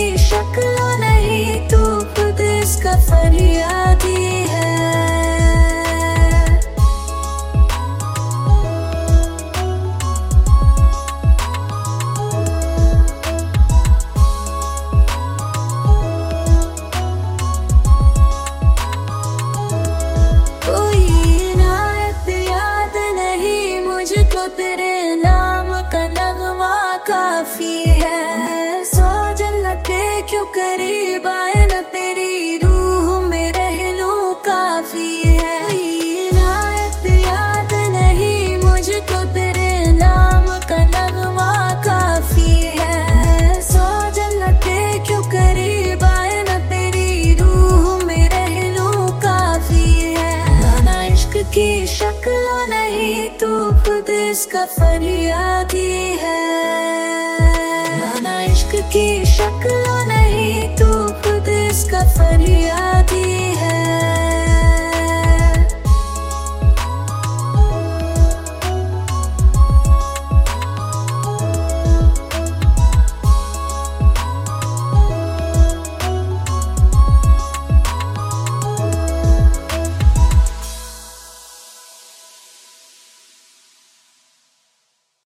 शक्ल नहीं, तू खुद इसका फरियादी है। कोई इनायत याद नहीं मुझको, तेरे नाम का नगमा काफी है। सौ जन्नतें क्यों करीब आए न, तेरी रूह में रह लूं काफी है। कोई इनायत याद नहीं मुझको, तेरे नाम का नगमा काफी है। सौ जन्नतें क्यों करीब आए न, तेरी रूह में रह लूं काफी है। ना इश्क की शक्ल नहीं, तू खुद इसका फरियादी है। ना इश्क की शक्ल